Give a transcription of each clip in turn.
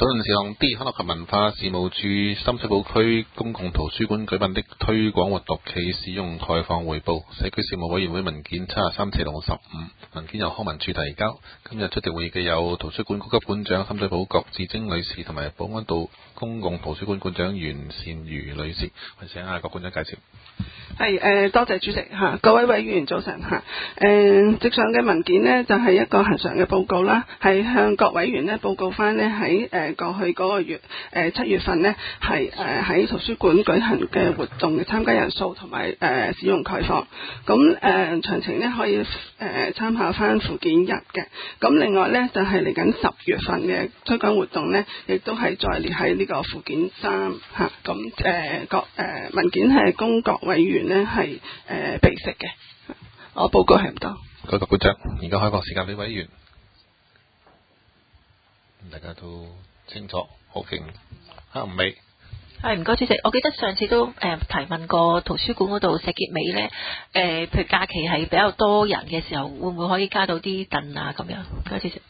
討論事項 D， 康樂及文化事務處深水埗區公共圖書館舉辦的推廣活動暨使用概況匯報，社區事務委員會文件73/4/15，文件由康文署提交。今日出席會議嘅有圖書館高級館長深水埗郭志晶女士同埋保安道公共圖書館館長袁善如女士。我請下郭館長介紹。 係多謝主席嚇，各位委員早晨嚇。直上嘅文件呢，就係一個恆常嘅報告啦，係向各委員呢報告翻呢喺過去嗰個月7月份呢，係喺圖書館舉行嘅活動嘅參加人數同埋使用概況。咁詳情呢可以參考翻附件1嘅。咁另外呢，就係嚟緊10月份嘅推廣活動呢，亦都係再列喺呢個附件3嚇。咁各文件係供各委員呢係備悉嘅。我報告係唔多。 各位館長，而家開放時間俾委員，大家都清楚，好勁。吳美。 係唔該主席，我記得上次都提問過圖書館嗰度石硤尾咧，譬如假期係比較多人嘅時候，會唔會可以加到啲凳啊咁樣？唔該主席。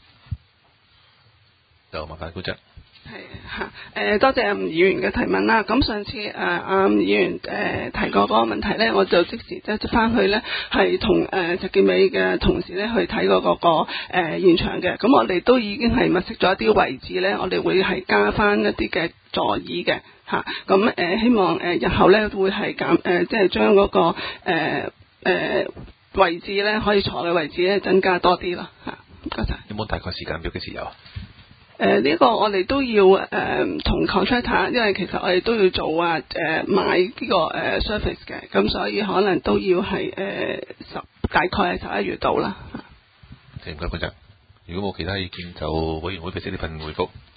有麻煩館長。 係嚇，多謝吳議員嘅提問啦。咁上次吳議員提過嗰個問題咧，我就即時即翻去咧，係同石硤尾嘅同事咧去睇過嗰個現場嘅。咁我哋都已經係物色咗一啲位置咧，我哋會係加翻一啲嘅座椅嘅嚇。咁希望日後咧會係即係將嗰個位置咧可以坐嘅位置咧增加多啲咯嚇。唔該晒。 有冇大概時間表幾時有啊？ 呢個我哋都要同 contractor， 因為其實我哋都要做買呢個service 嘅，咁所以可能都要係大概係11月到啦。 唔該，館長。如果冇其他意見，就委員會俾呢份回覆。